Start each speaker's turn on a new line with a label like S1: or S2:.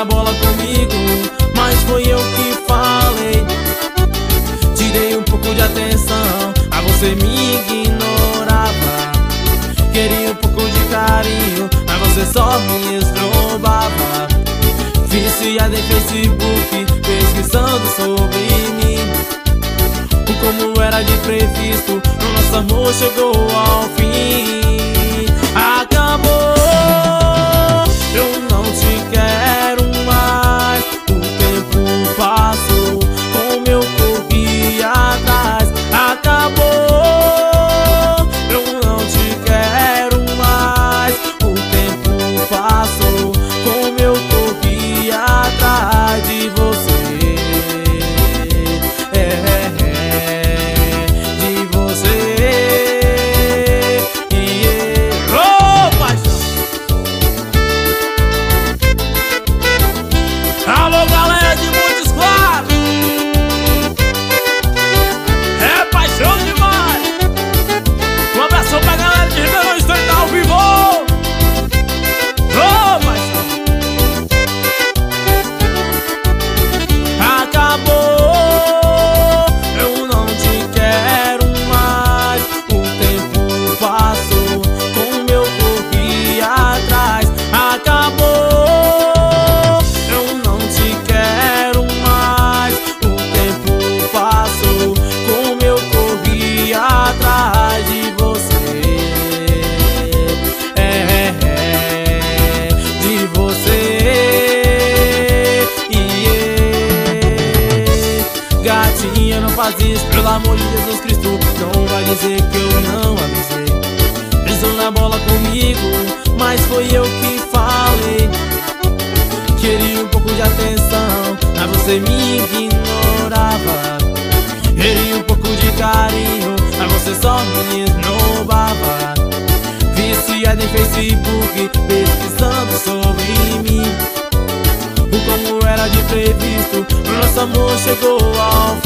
S1: na bola comigo, mas foi eu que falei. Te dei um pouco de atenção, a você me ignorava. Queria um pouco de carinho, mas você só me esnobava. Viciada em Facebook, pesquisando sobre mim. Como era de previsto, o nosso amor chegou ao fim. Acabou, eu não te quero mais. O tempo passou, como eu corri atrás. Acabou, eu não te quero mais. O tempo passou, como eu corri atrás de você.
S2: Alô, galera de Montes Claros, é paixão demais. Um abração pra galera de Ribeirão Estreito ao vivo. Ô, paixão.
S1: Acabou, eu não te quero mais. O tempo passou, como eu corri atrás. Acabou, atrás de você, de você. Gatinha, não faz isso, pelo amor de Jesus Cristo. Não vai dizer que eu não avisei. Pisou na bola comigo, mas foi eu que falei. Queria um pouco de atenção, mas você me ignorava. Queria um pouco de carinho, mas você só me esnobava. Viciada em Facebook, pesquisando sobre mim. Como era de previsto, o nosso amor chegou ao